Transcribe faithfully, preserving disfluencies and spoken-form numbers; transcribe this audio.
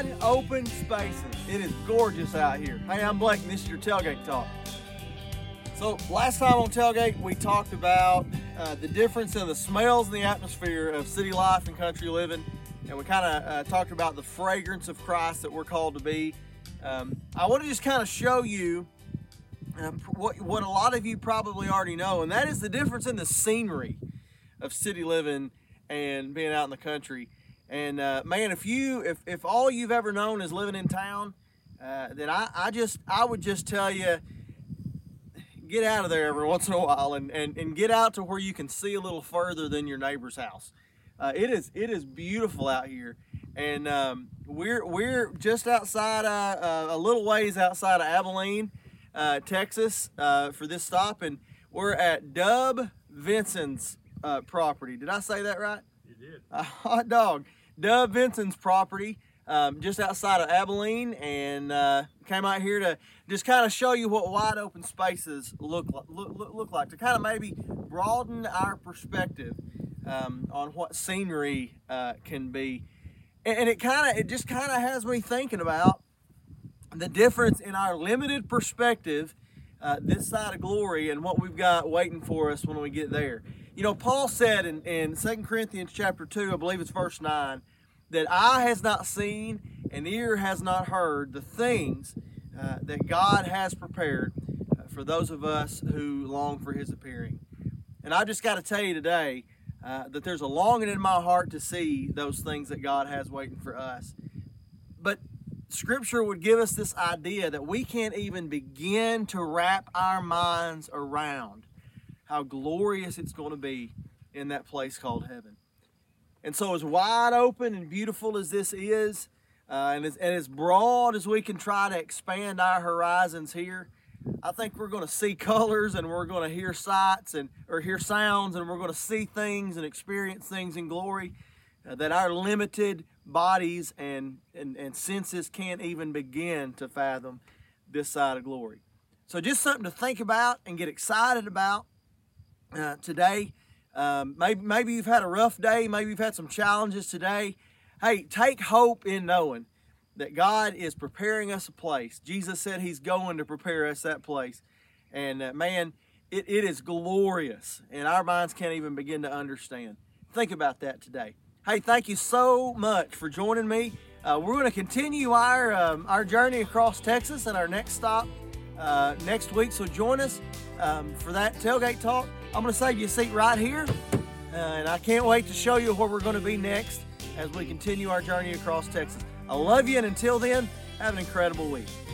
wide open spaces. It is gorgeous out here. Hey, I'm Blake and this is your Tailgate Talk. So last time on Tailgate, we talked about uh, the difference in the smells and the atmosphere of city life and country living. And we kind of uh, talked about the fragrance of Christ that we're called to be. Um, I want to just kind of show you uh, what, what a lot of you probably already know, and that is the difference in the scenery of city living and being out in the country. And uh, man, if you if, if all you've ever known is living in town, uh, then I, I just I would just tell you, get out of there every once in a while and, and, and get out to where you can see a little further than your neighbor's house. Uh, it is it is beautiful out here, and um, we're we're just outside uh, uh, a little ways outside of Abilene, uh, Texas, uh, for this stop, and we're at Dub Vinson's uh, property. Did I say that right? You did. A hot dog. Dub Vinson's property, um, just outside of Abilene, and uh, came out here to just kind of show you what wide open spaces look like, look, look, look like, to kind of maybe broaden our perspective um, on what scenery uh, can be. And, and it kind of, it just kind of has me thinking about the difference in our limited perspective uh, this side of glory and what we've got waiting for us when we get there. You know, Paul said in, in Second Corinthians chapter two, I believe it's verse nine, that eye has not seen and ear has not heard the things uh, that God has prepared uh, for those of us who long for His appearing. And I just got to tell you today uh, that there's a longing in my heart to see those things that God has waiting for us. But Scripture would give us this idea that we can't even begin to wrap our minds around how glorious it's going to be in that place called heaven. And so as wide open and beautiful as this is, uh, and, as, and as broad as we can try to expand our horizons here, I think we're going to see colors and we're going to hear sights and or hear sounds, and we're going to see things and experience things in glory uh, that our limited bodies and, and, and senses can't even begin to fathom this side of glory. So just something to think about and get excited about. Uh, today, um, maybe, maybe you've had a rough day, maybe you've had some challenges today. Hey, take hope in knowing that God is preparing us a place. Jesus said He's going to prepare us that place. And uh, man, it, it is glorious, and our minds can't even begin to understand. Think about that today. Hey, thank you so much for joining me. Uh, we're going to continue our, um, our journey across Texas and our next stop uh, next week, so join us um, for that Tailgate Talk. I'm going to save you a seat right here, uh, and I can't wait to show you where we're going to be next as we continue our journey across Texas. I love you, and until then, have an incredible week.